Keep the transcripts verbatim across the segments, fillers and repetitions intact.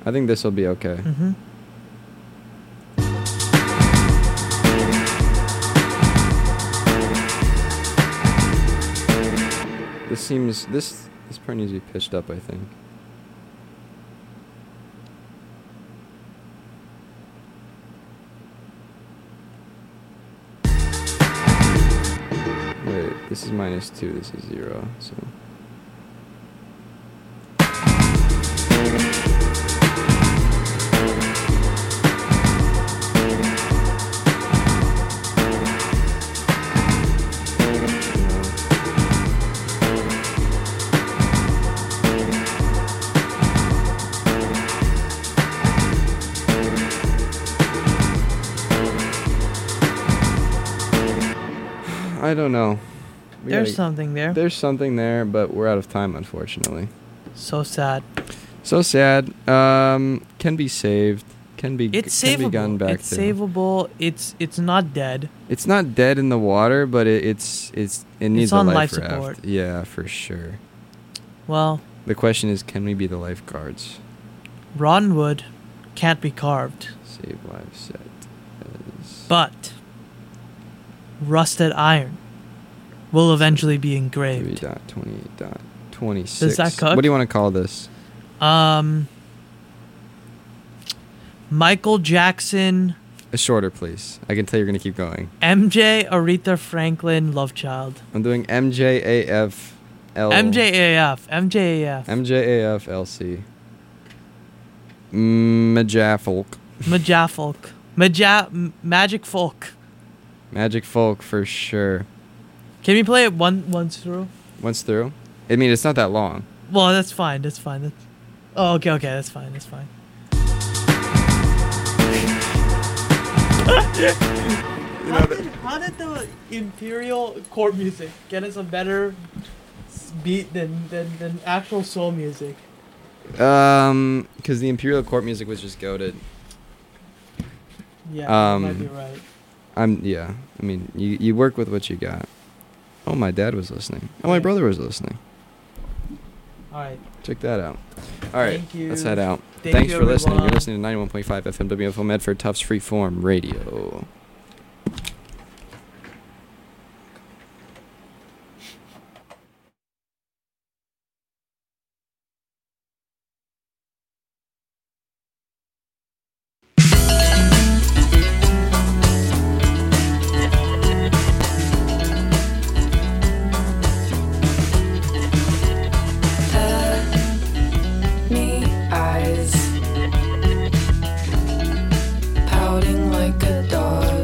I think this will be okay. Mm-hmm. This seems this this part needs to be pitched up, I think. Wait, this is minus two. This is zero. So. I don't know. We There's gotta, something there. There's something there, but we're out of time, unfortunately. So sad. So sad. Um, can be saved. Can be. It's can savable. Be gotten back it's to. savable. It's it's not dead. It's not dead in the water, but it, it's it's it needs It's a on life, life raft. support. Yeah, for sure. Well, The question is, can we be the lifeguards? rotten wood can't be carved, Save life set. As but rusted iron will eventually be three engraved. dot twenty-eight dot twenty-six. Does that cook? What do you want to call this? Um, Michael Jackson, A shorter, please. I can tell you're gonna keep going. M J, Aretha Franklin, Love Child. I'm doing M J A F L. M J A F. M J A F. M J A F L C. Majafolk. Majafolk. Maja- M- Magic Folk. Magic folk for sure. Can we play it one once through? Once through. I mean, it's not that long. Well, that's fine. That's fine. That's... Oh, okay, okay. That's fine. That's fine. how, did, how did the Imperial court music get us a better s- beat than, than, than actual soul music? Um, because the Imperial Court music was just goated. Yeah, Um, you might be right. I'm yeah. I mean, you you work with what you got. Oh, my dad was listening. Oh, my Yeah. brother was listening. All right. Check that out. All right, Thank you. let's head out. Thank Thanks you, for listening. You're everyone. listening to ninety-one point five F M W F O Medford Tufts Freeform Radio. Me eyes pouting like a dog.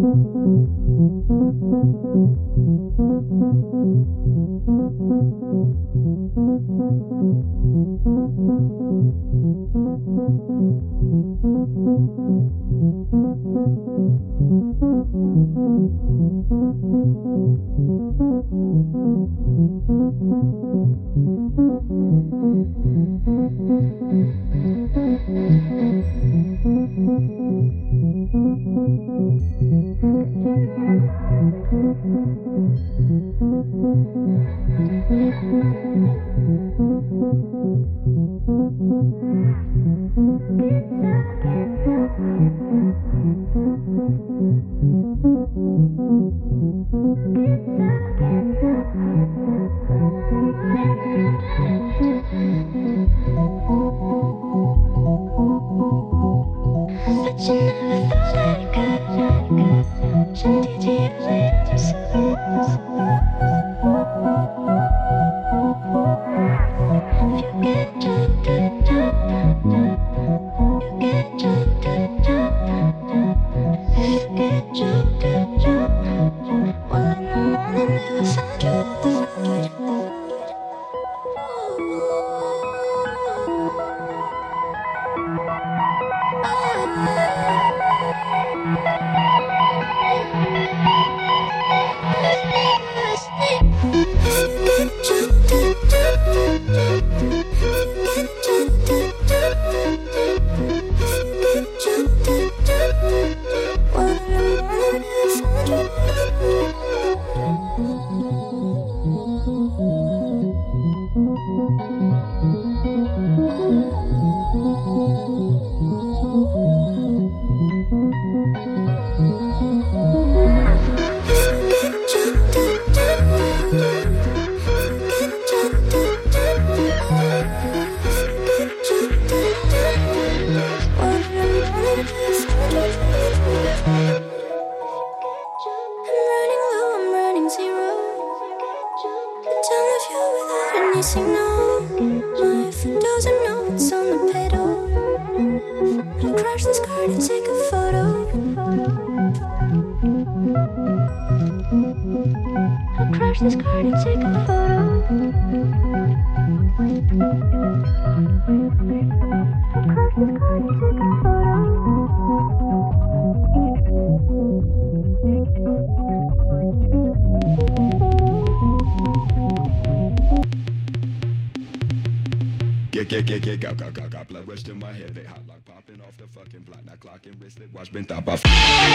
Get, get, get, get, go, go, go, go, blood rush to my head, they hot like popping off the fucking block, not clocking wristlet, watch been top off.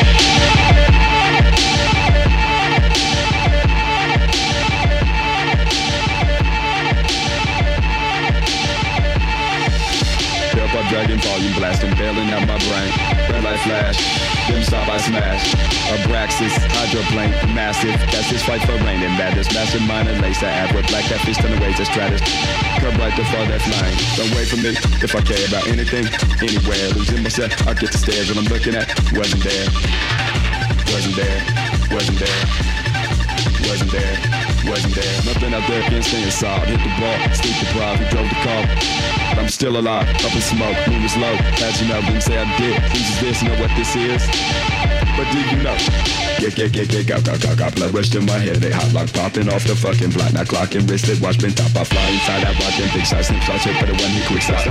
Tailpipe dragging volume blasting, bailing out my brain, red light flash, dim stop I smash, Abraxas, hydroplane, massive, that's his fight for rain and madness, mastermind and laser ab with black catfish turn away to stratus. Come right to fall that flying. Don't wait for me if I care about anything, anywhere. Losing myself, I get the stares when I'm looking at. Wasn't there, wasn't there, wasn't there, wasn't there, wasn't there. Nothing out there can stay inside. Hit the ball, sleep deprived, who drove the car. But I'm still alive, up in smoke, moon is low. As you know, didn't say I did. Please is this, know what this is? But do you know? Get, get, get, get, go, go, go, go. Blood rush to my head, they hot like popping off the fucking block. Not clocking wristlet, watch been top. I fly inside out, watching big size, snip shots, hit for the one he quick stop.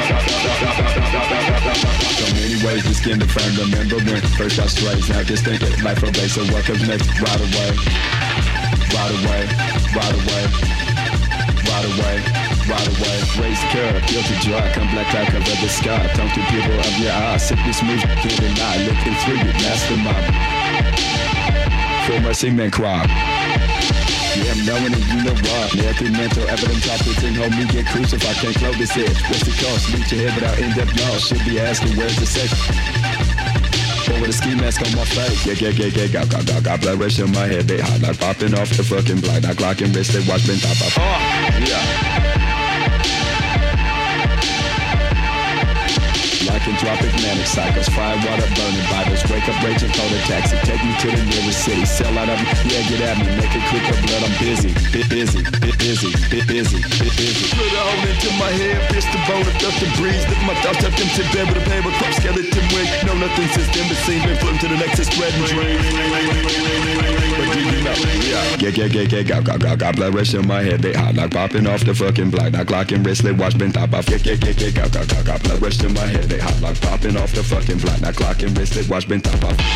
So many ways to skin the frame, remember when first I straight. Now just think it, life away, so what comes next? Right away, right away, right away, right away. Right away, raise the curve, guilty dry, come black cloud, cover the sky. Talk to people of your eyes, sickness move, can't deny, looking through you, mastermind. For mercy, man, cry. Yeah, I'm knowing and you know why. Yeah, through mental evidence, operating, hold me, get crucified, can't close this edge. What's the cost? Reach your head without in-depth law. Should be asking, where's the safe? Or with a ski mask on my face. Yeah, yeah, yeah, yeah, got, got, got, got blood rush in my head, they hot like popping off the fucking block. Not clocking wrist, they watch been top off. Oh, yeah. Like into tropic manic cycles. Fire water burning Bibles. Wake up raging, call a taxi. Take me to the nearest city. Sell out of me, yeah, get at me. Make it quick or blood, I'm busy. Bit busy, bit busy, bit busy, bit busy. Put a hole into my head, fist the bone, and dust the breeze. Lift my thoughts up into bed with a paper cup, skeleton wig. No nothing since then, but seen been floating to the next and spreading dreams. But do you know? Yeah, yeah, yeah, yeah, yeah, got, got, got, got blood rush in my head. They hot like popping off the fucking block. Now clocking wristlet, watch been top off. Yeah, yeah, yeah, yeah, got, got, got, got blood rush in my head. They hot like popping off the fucking block. Now clocking wristlet, watch been top off.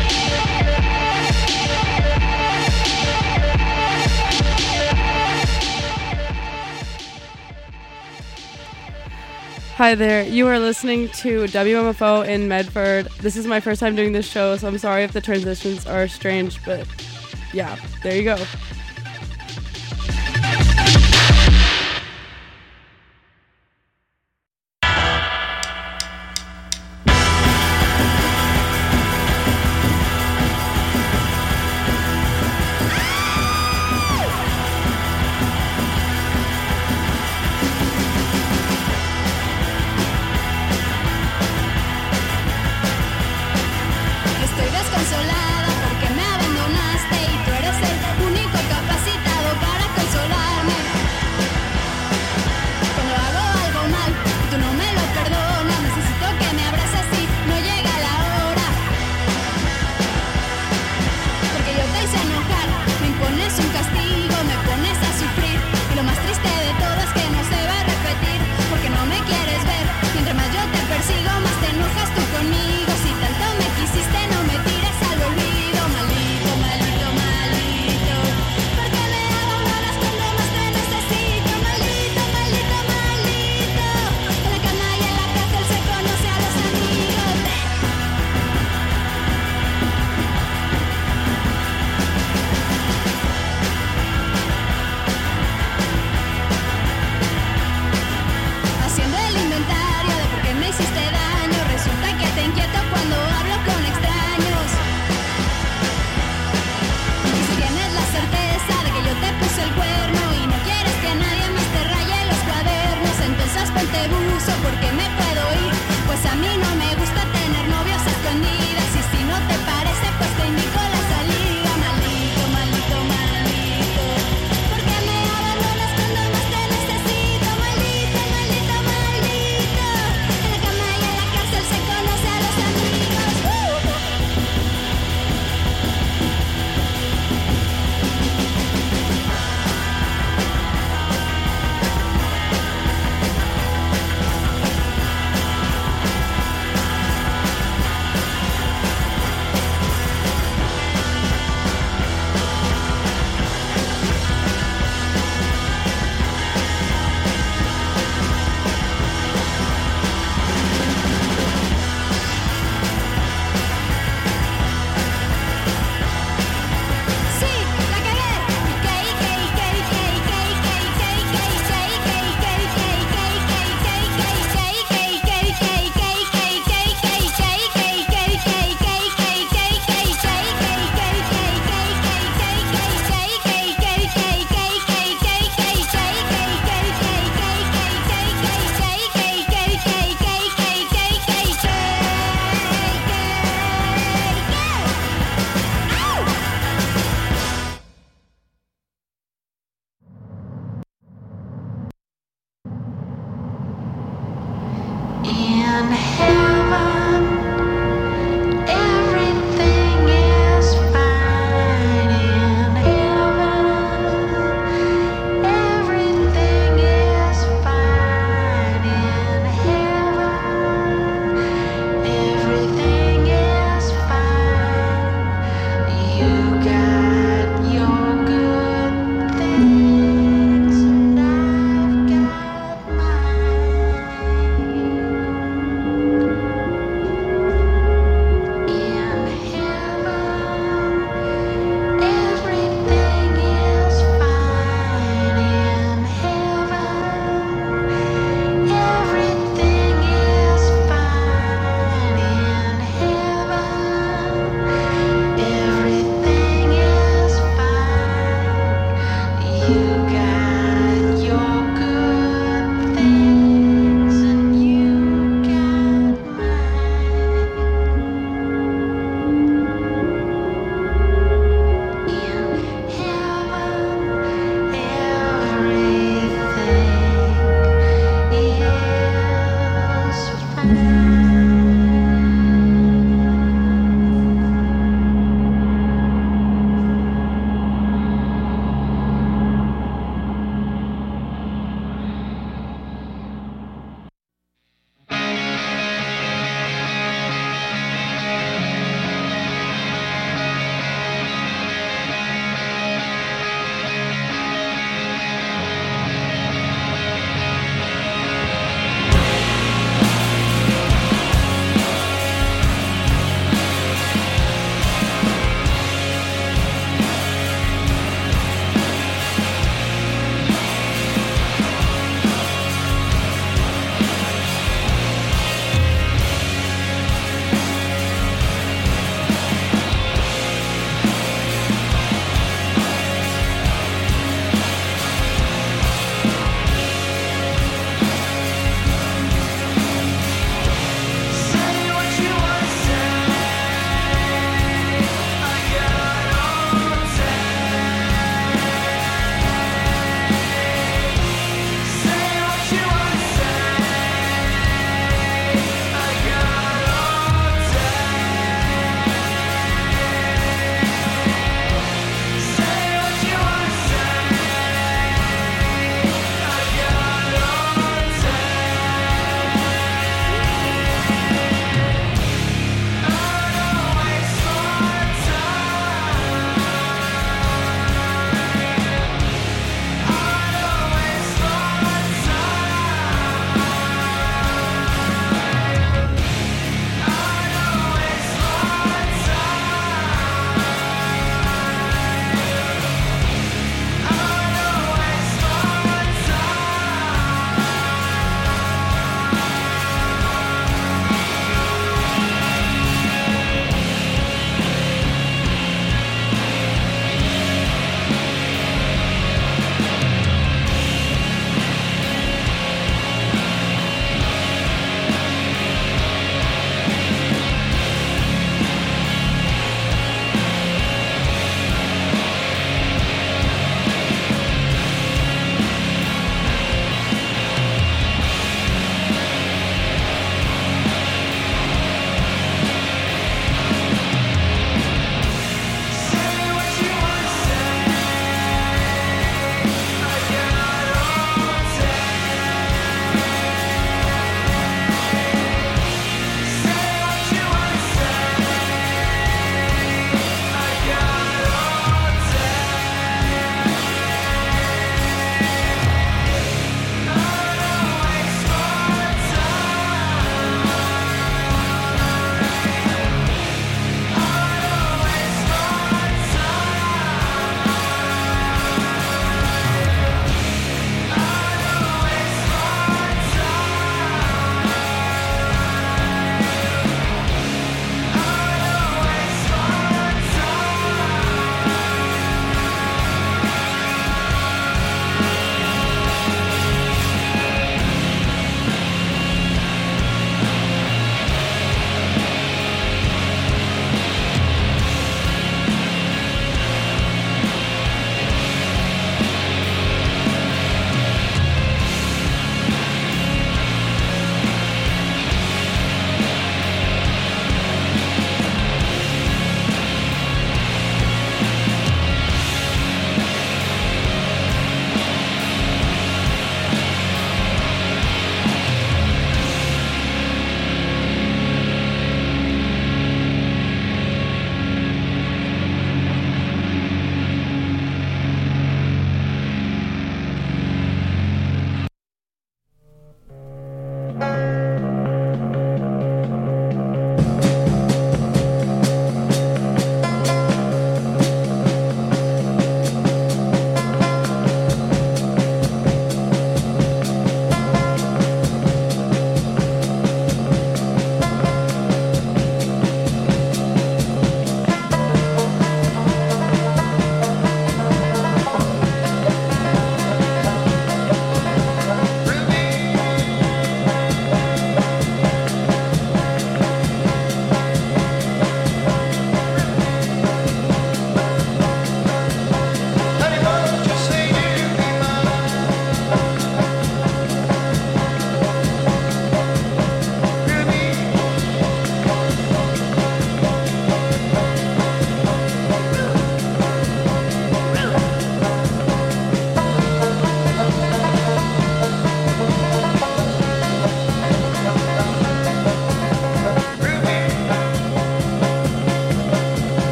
Hi there, you are listening to W M F O in Medford. This is my first time doing this show, so I'm sorry if the transitions are strange, but yeah, there you go. Estoy desconsolada porque me abandonaste y tú eres el único que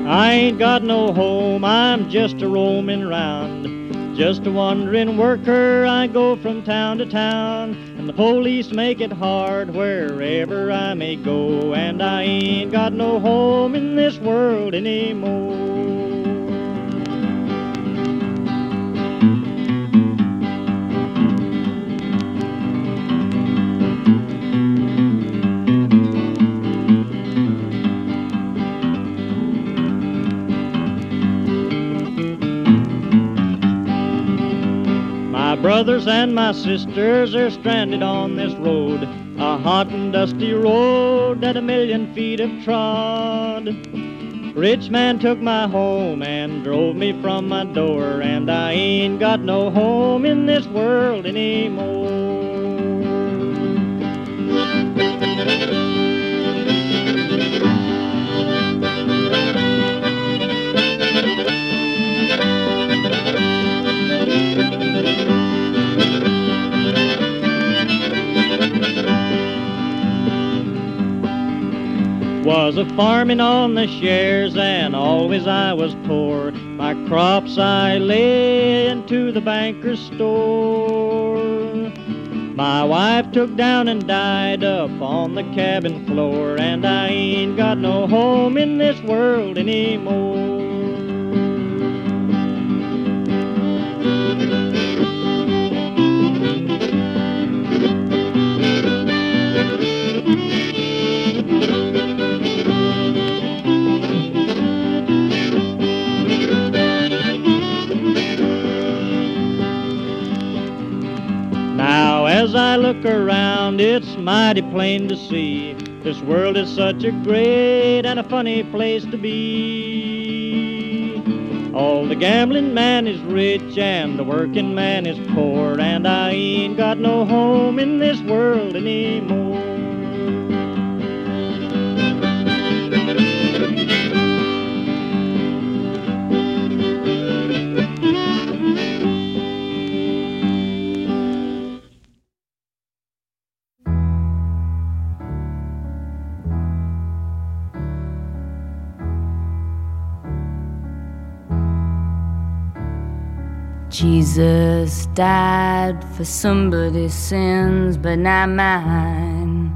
I ain't got no home, I'm just a roaming round. Just a wandering worker, I go from town to town. And the police make it hard wherever I may go. And I ain't got no home in this world anymore. My brothers and my sisters are stranded on this road, a hot and dusty road that a million feet have trod. Rich man took my home and drove me from my door, and I ain't got no home in this world anymore. Was a farming on the shares, and always I was poor. My crops I lay into the banker's store. My wife took down and died up on the cabin floor, and I ain't got no home in this world anymore. Now as I look around, it's mighty plain to see this world is such a great and a funny place to be. All the gambling man is rich and the working man is poor, and I ain't got no home in this world anymore. Jesus died for somebody's sins, but not mine.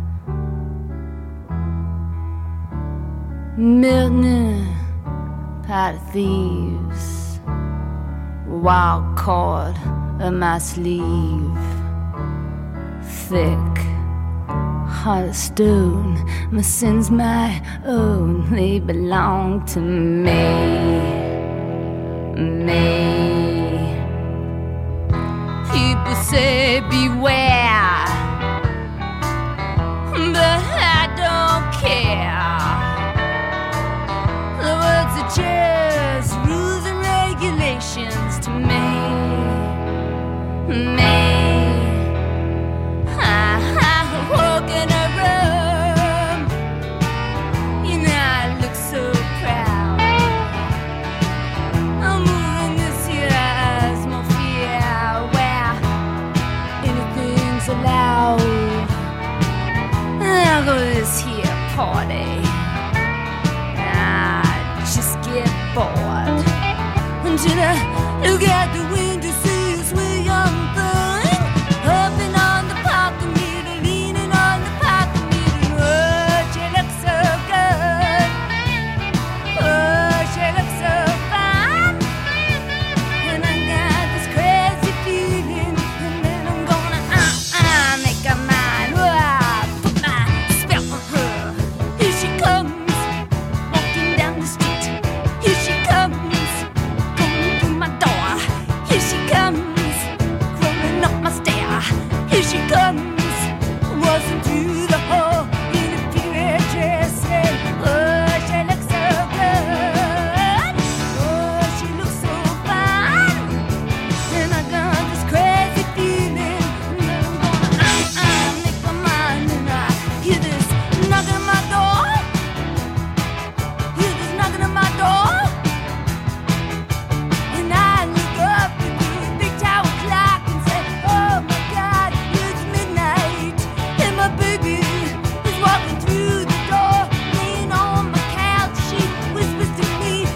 Milton, pot of thieves, wild cord of my sleeve, thick heart of stone. My sins my own, they belong to me, me. People say beware, but I don't care. The words are just rules and regulations to me, me. I, I walk in a room, you know I look so proud. I'm moving this year's more fear, where anything's allowed. I'll go to this here party, I just get bored until I look out the window, see a sweet young thing hopping on the parking meter, leaning on the parking meter. Oh, she looks so good. Oh, she looks so fine. And I got this crazy feeling, and then I'm gonna uh, uh, make her mine. Oh, put my spell on her. Here she comes, walking down the street. Here she comes, coming through my door. Here she comes, crawling up my stair. Here she comes, waltzing through the hall in a period dress. And oh, she looks so good. Oh, she looks so fine. And I got this crazy feeling, and then I'm gonna uh, uh, make my mind. And I hear this knocking at my door. Hear this knocking at my door. And I look up at the big tower clock and say, oh my God, it's midnight. And my baby is walking through the door, laying on my couch. She whispers to me,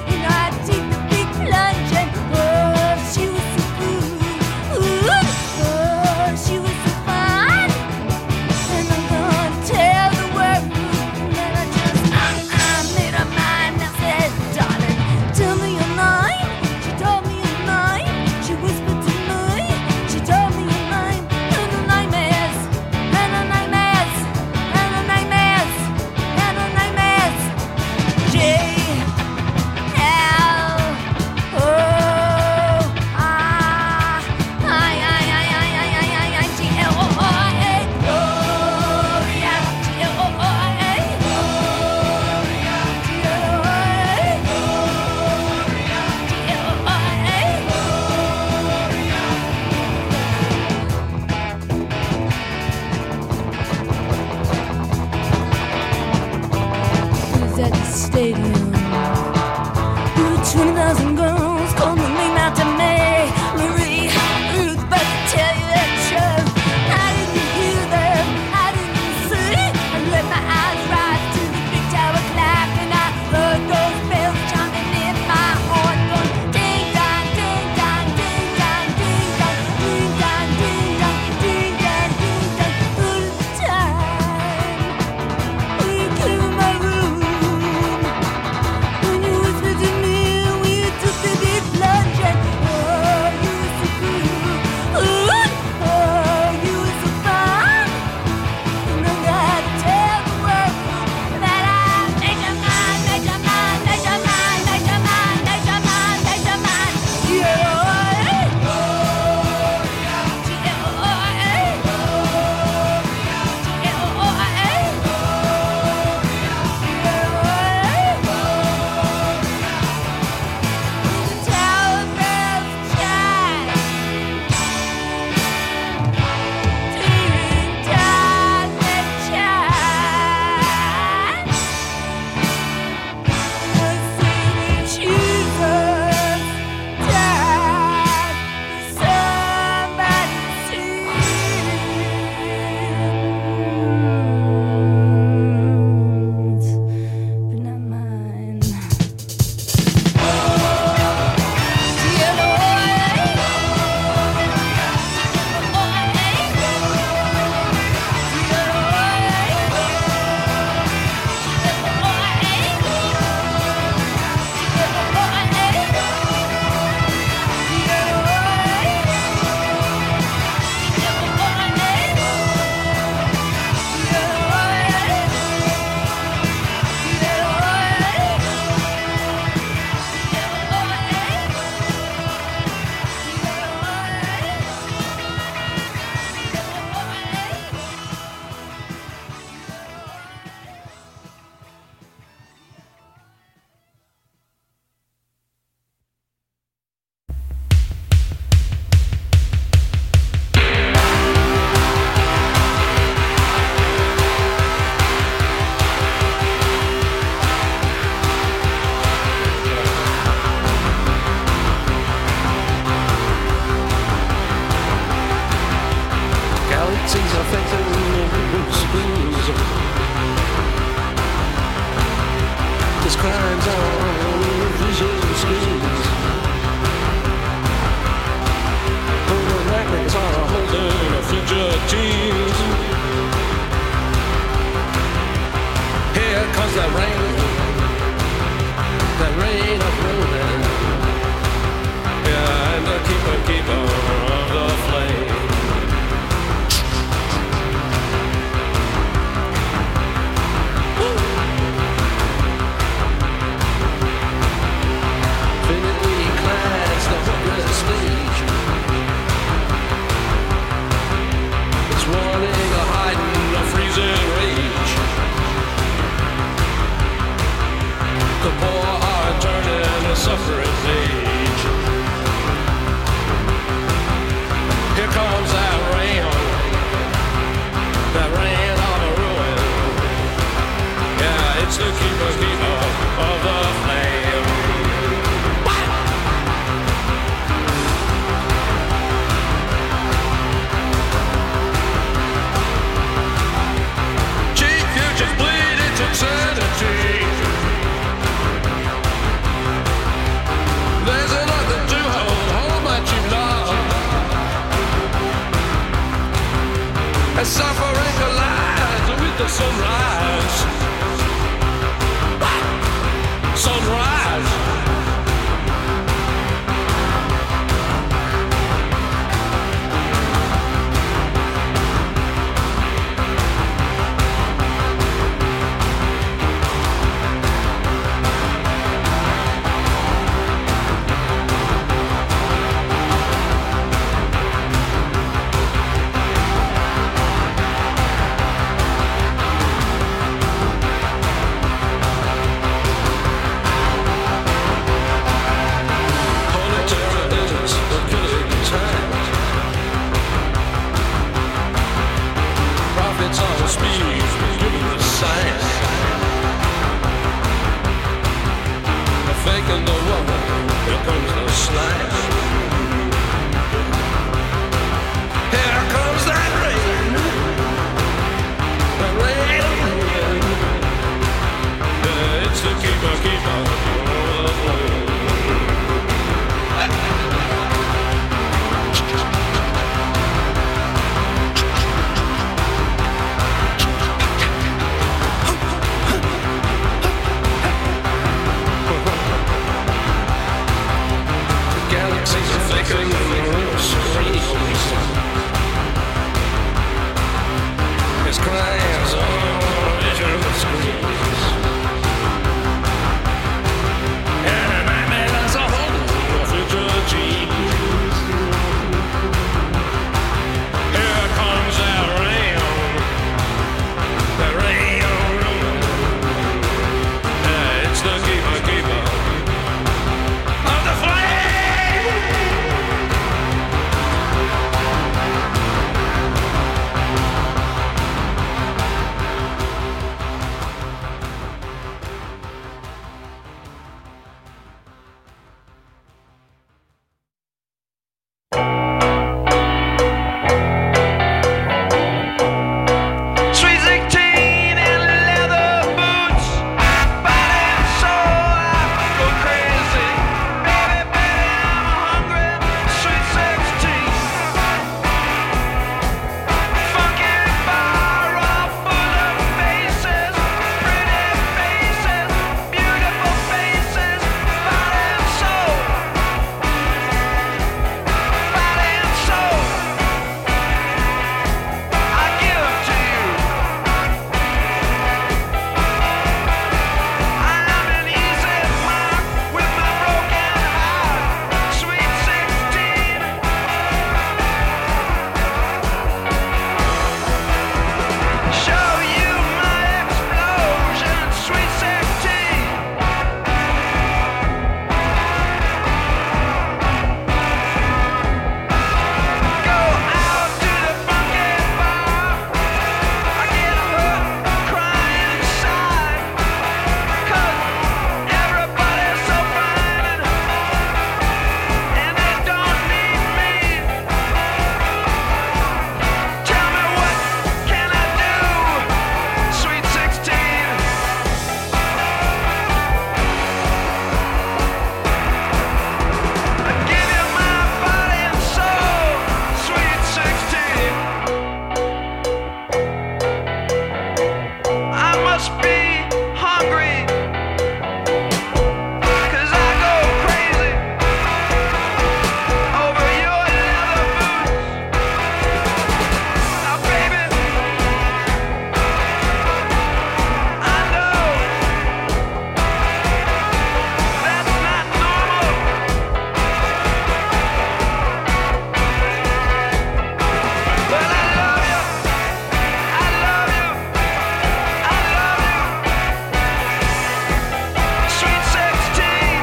stadium. twenty thousand girls come running out to me. Marie, Ruth, but to tell you the truth, I didn't hear them, I didn't see. I let my eyes rise to the big tower clock, and I heard those bells chiming in my heart, going ding dong, ding dong, ding dong, ding dong, ding dong, ding dong, ding dong, ding dong, all the time. When you came in my room, when you whispered to me, when you took the big plunge, and oh, you were so cool, ooh, oh, you were so fun. And I gotta tell the world that I made your mind, made your mind, made your mind, made your mind, made your mind, made your mind. Yeah, galaxies are fatal schools. This crimes are visual schemes. Golden rackets are holding a future genes. Here comes that rain, that rain of ruin. Yeah, and the keeper, keeper of the flame. It's warning a hiding a freezing rage. The poor are turning a suffering page. Here comes that rain, that rain of a ruin. Yeah, it's the keeper, keeper of the flame. Just bleed into insanity. There's nothing to hold, hold my cheap love. As suffering collides with the sunrise. Sunrise. faking the woman. Here comes the slash. Here comes that rain. The rain. Yeah, it's the keeper, keeper. Galaxies are flickering screens. His cries on visual screens. And a nightmare as a whole future dreams. Here comes that rain. That rain. Yeah, it's the keeper, keeper of the flame. Sweet sixteen in leather boots, body and soul, I go crazy. Baby, baby, I'm hungry. Sweet sixteen, funky bar, all full of faces, pretty faces, beautiful faces, body and soul, body and soul. I give to you. I'm an easy mark with my broken heart. Sweet sixteen. Show you my explosion. Sweet sixteen. Go out to the funky bar. I get hooked, crying inside. 'Cause everybody's so fine, and they don't need me. Tell me, what can I do? Sweet sixteen. I give you my body and soul. Sweet sixteen. I must be hungry, 'cause I go crazy over your leather boots. Now, baby, I know that's not normal, but I love you. I love you. I love you. Sweet sixteen.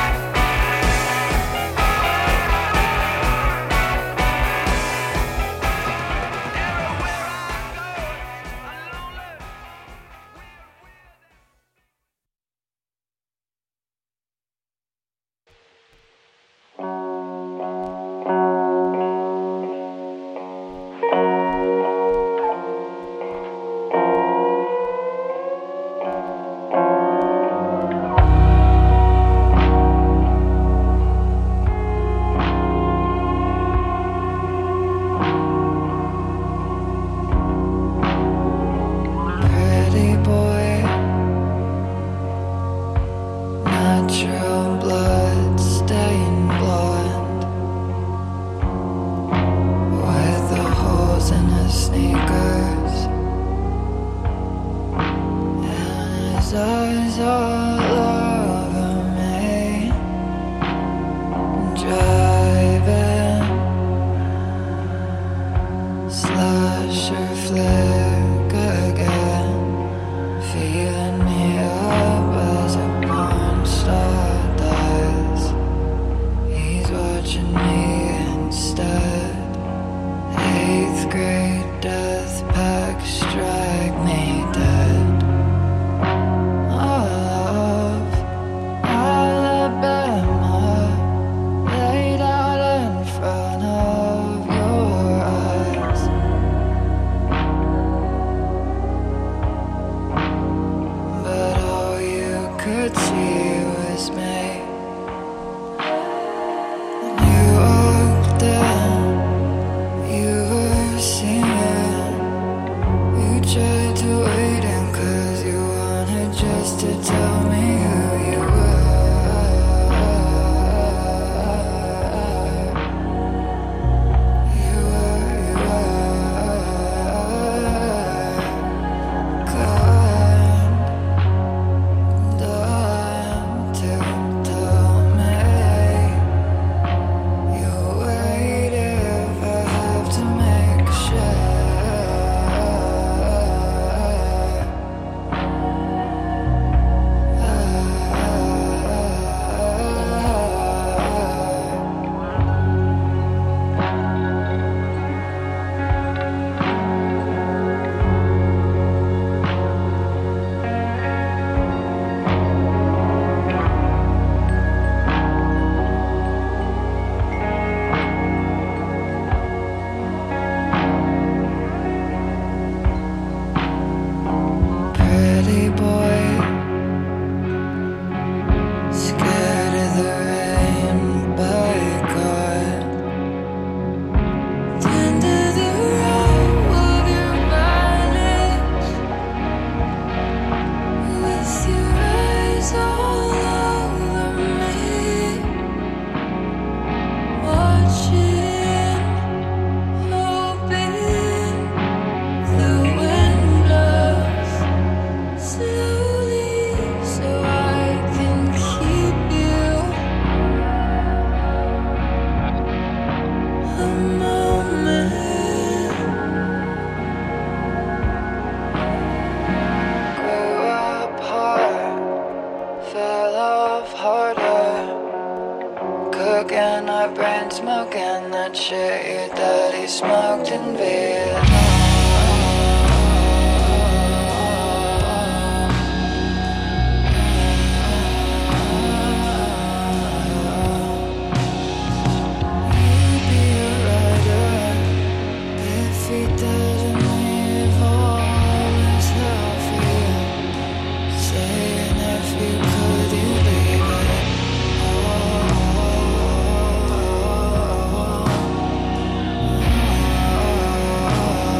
Everywhere I go, I'm lonely. Pretty boy, natural blood stained blonde, with the holes in his sneakers, and his eyes all over me, driving, slasher flick again, feeling me up as a porn star. could see was me. And you walked in, you were singing. You tried to wait in 'cause you wanted just to tell me who you were. You were, you were kind to tell me you wait if I have to make pretty boy, scared of the rain by God. Tender the row of your violets, with your eyes all over me, watching, hoping the wind blows slowly so I can keep you a moment. Grew up hard, fell off harder. Cooking our brain, smoking that shit your daddy smoked in Vietnam. You'd be a writer if he didn't leave all his love for you. Saying if you could, you leave it all.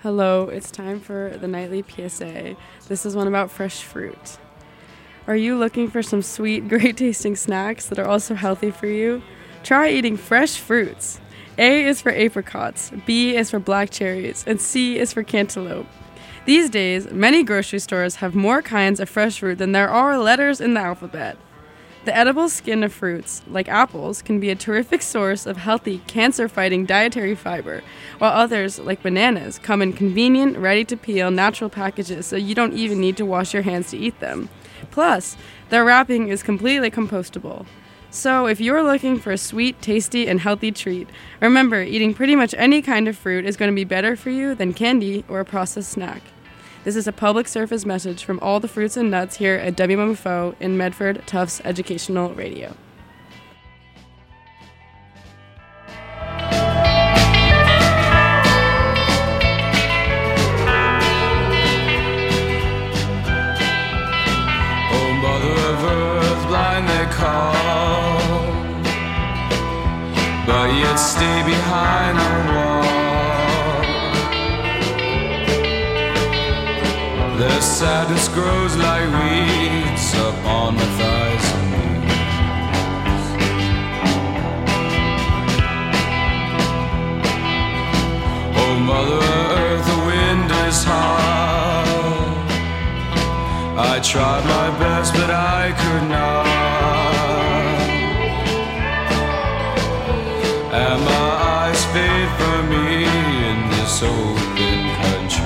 Hello, it's time for the nightly P S A. This is one about fresh fruit. Are you looking for some sweet, great tasting snacks that are also healthy for you? Try eating fresh fruits. A is for apricots, B is for black cherries, and C is for cantaloupe. These days, many grocery stores have more kinds of fresh fruit than there are letters in the alphabet. The edible skin of fruits, like apples, can be a terrific source of healthy, cancer-fighting dietary fiber, while others, like bananas, come in convenient, ready-to-peel, natural packages so you don't even need to wash your hands to eat them. Plus, their wrapping is completely compostable. So, if you're looking for a sweet, tasty, and healthy treat, remember, eating pretty much any kind of fruit is going to be better for you than candy or a processed snack. This is a public service message from all the fruits and nuts here at W M F O in Medford, Tufts Educational Radio. Oh, Mother of Earth, blind they call, but yet stay behind the wall. Their sadness grows like weeds upon the thighs and knees. Oh, Mother Earth, the wind is hard. I tried my best, but I could not. And my eyes fade from me in this open country.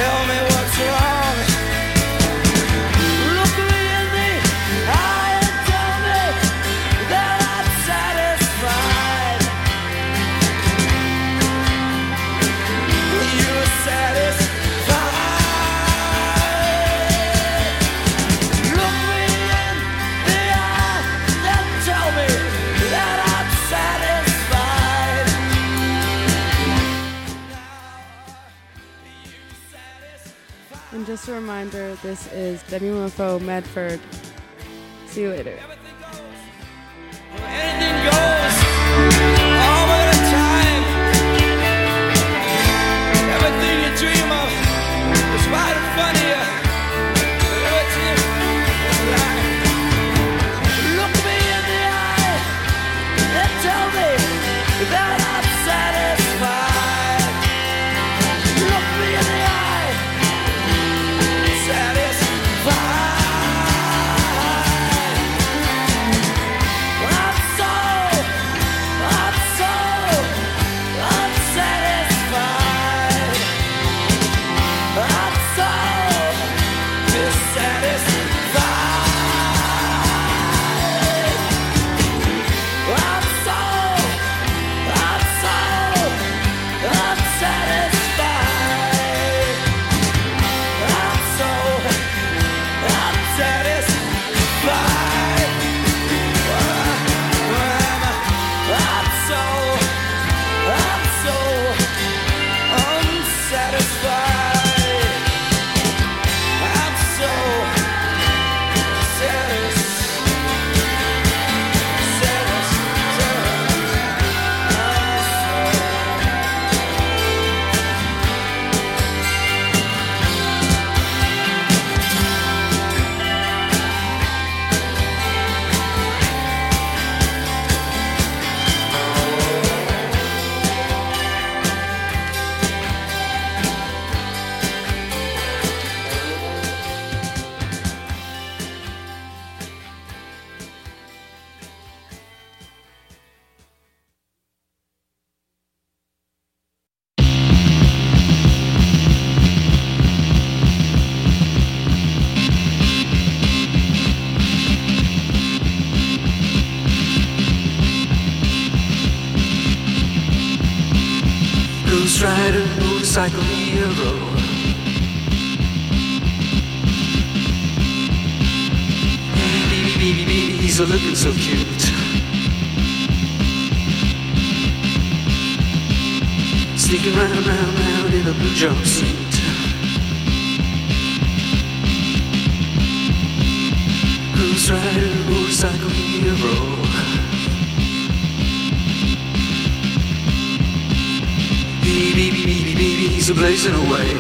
tell me what's wrong. Look me in the eye and tell me that I'm satisfied. You're satisfied. Look me in the eye and tell me that I'm satisfied. And just a reminder, this is W M F O Medford. See you later. Anything goes, all at a time. Everything you dream of is right in front of you. But what's in this life? Look me in the eye and tell me that I'm satisfied. Look me in the eye, satisfied. I'm so, I'm so unsatisfied. I'm so dissatisfied. I'm so, I'm so unsatisfied. I'm so unsatisfied. I'm so, I'm so unsatisfied. I'm so Ghost Rider, motorcycle hero. Baby, baby, baby, he's a looking so cute. Sneaking round, round, round in a blue jumpsuit. Ghost Rider, motorcycle hero. Baby, baby, baby, baby, he's a blazing away.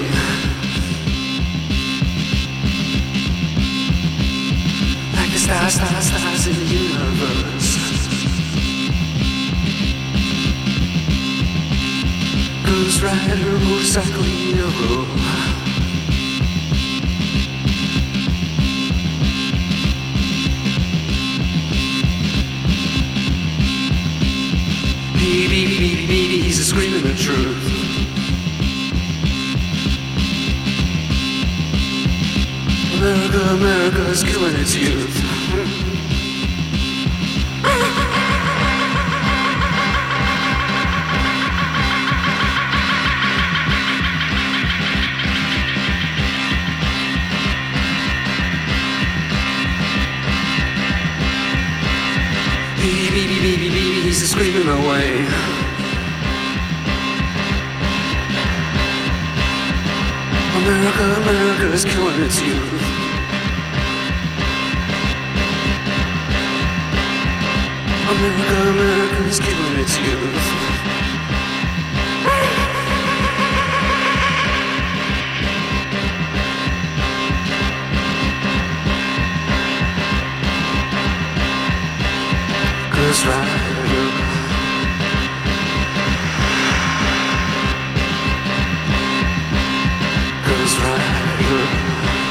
Like the stars, stars, stars in the universe. Ghost Rider, motorcycle hero. Baby, baby, baby, baby, he's a screaming the truth. America, America is killing its youth. Baby, baby, baby, baby, he's a screaming away. America, America is killing its youth. America, America is killing its youth. Ghost Rider. Ghost Rider.